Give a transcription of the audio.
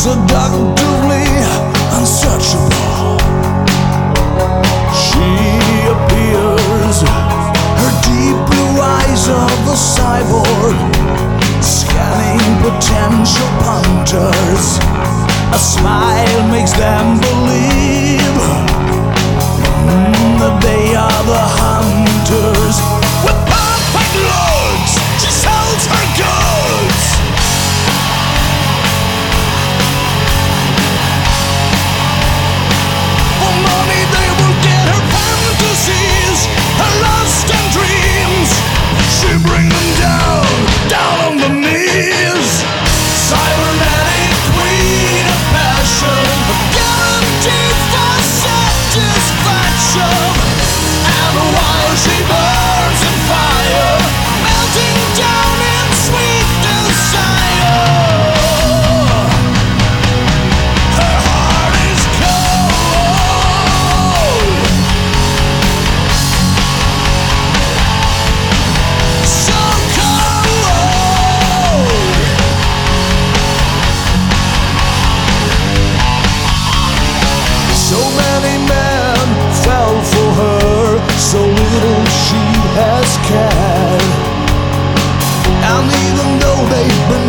seductively unsearchable. She appears, her deep blue eyes of the cyborg, scanning potential punters. A smile makes them believe that they are the hunters. With perfect looks, she sells her goods. For money they will get her fantasies, her lust and dreams. She brings them down on the knees. Cybernetic queen of passion, guaranteed for satisfaction. And while she burns in fire, melting down in sweet desire, her heart is cold, so cold. So many men fell for her, so little she has cared. And even though they've been